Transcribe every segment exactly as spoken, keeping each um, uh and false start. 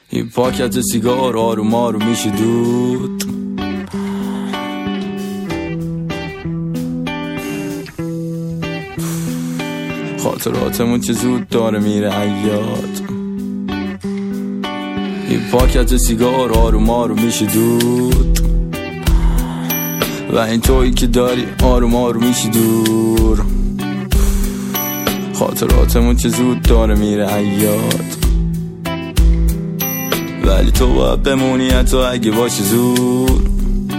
این پاکت سیگار آروم آروم میشه دود. خاطراتمون چه زود داره میره ایاد. این پاکت سیگار آروم آروم میشه دود و این تویی که داری آروم آروم میشه دور. خاطراتمون چه زود داره میره ایاد، ولی تو باید بمونی حتی اگه باشی زود.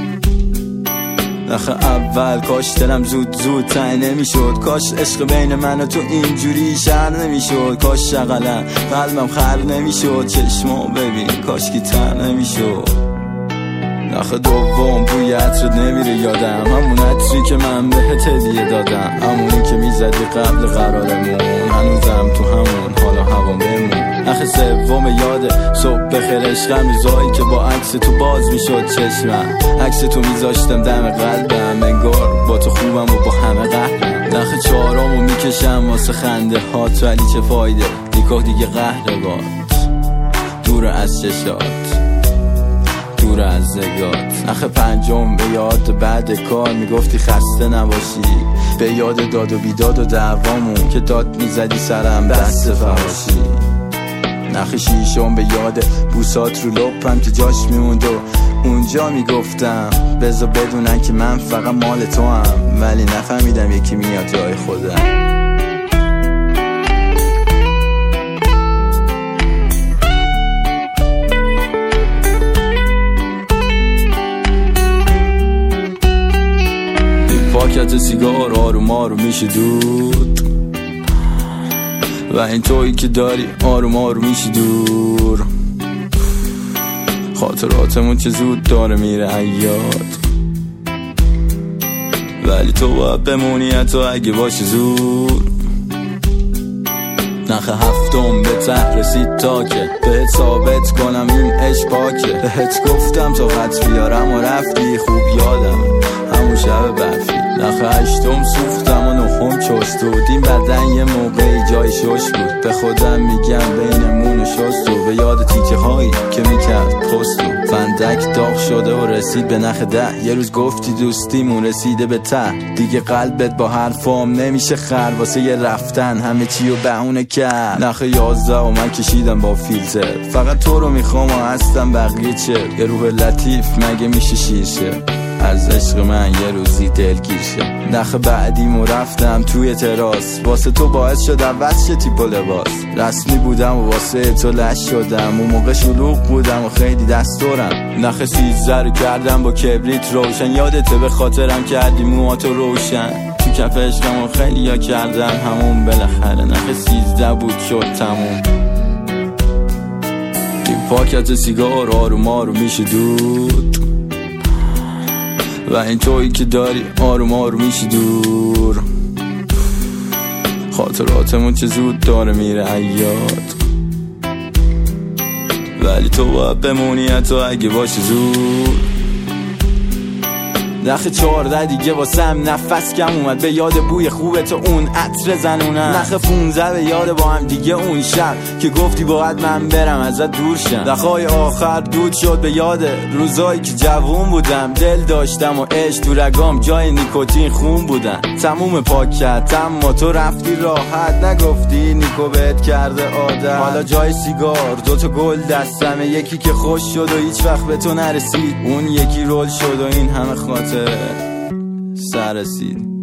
نخه اول کاش دلم زود زود تنگ نمیشد، کاش عشق بین من و تو اینجوری شر نمیشد، کاش شغلم قلبم خر نمیشد، چشمام ببین کاش کی تر نمیشد. نخه دوم بوی عطرت نمیره یادم، همون عطری که من بهت هدیه دادم، همونی که میزدی قبل قرارمون، هنوزم تو همون حالا هوام بمون. نخه سوم یاده صبح بخیر عشقم، روزایی که با عکس تو باز میشد چشمم، عکس تو میذاشتم دم قلبم، انگار با تو خوبم و با همه قهرم. نخه چهارمو میکشم واسه خنده هات، ولی چه فایده دیگه دیگه قهر باد، دور از چشات دور از زگات. نخه پنجم به یاد بعد کار میگفتی خسته نباشی، به یاد داد و بیداد و دعوامون که داد میزدی سرم دست فراشی. نخه شیشم به یاد بوسات رو لپم که جاش میموند و اونجا میگفتم بذار بدونن که من فقط مال تو هم، ولی نفهمیدم یکی میاد جای خودم. پاکت سیگار آروم آروم میشه دود و این تویی که داری آروم آروم میشه دور. خاطراتمون چه زود داره میره ایاد، ولی تو باید بمونی حتی اگه باشی زود. نخه هفتم به ته رسید تا که بهت ثابت کنم این عشق پاکه، بهت گفتم تا خط بیارم و رفتی، خوب یادم همون شب برفی. نخه هشتم سوختم و نهم چست بود، این بدن یه موقعی جای شش بود، به خودم میگم بینمون شست و به یاد تیکه هایی که میکرد پست و فندک داغ شده و رسید به نخ ده. یه روز گفتی دوستیمون رسیده به ته، دیگه قلبت با حرفام نمیشه خر، واسه یه رفتن همه چی رو بهونه کرد. نخه یازده و من کشیدم با فیلتر، فقط تو رو میخوام و هستم بقیه چه. یه روح لطیف مگه میشه شیرشه، از عشق من یه روزی دلگیر شه. نخه بعدیمو رفتم توی تراس، واسه تو باعث شد عوض شه تیپ و لباس، رسمی بودم و واسه تو لش شدم، اون موقع شلوغ بودم و خیلی دستورم. نخه سیزده رو کردم با کبریت روشن، یادته به خاطرم کردی موهاتو روشن، تو کف عشقمو خیلی یا کردن همون بالاخره. نخه سیزده بود شد تموم. این پاکت سیگار آروم آروم میشه دود و این تویی که داری آروم آروم میشه دور. خاطراتمون چه زود داره میره ایاد، ولی تو باید بمونی حتی اگه باشی زود. نخه چهارده دیگه واسم نفس کم اومد، به یاد بوی خوبه تو اون عطر زنونم. نخه پونزده به یاد با هم دیگه اون شب که گفتی باید من برم ازت دور شم. نخه آخر دود شد به یاد روزایی که جوون بودم، دل داشتم و عشق تو رگام جای نیکوتین خون بودن. تموم پاکت اما تو رفتی راحت، نگفتی نیکو بهت کرده عادت. حالا جای سیگار دوتا گل دستمه، یکی که خوش شد و هیچ وقت به تو نرسید، اون یکی رول شد و این همه خاطر سر رسید.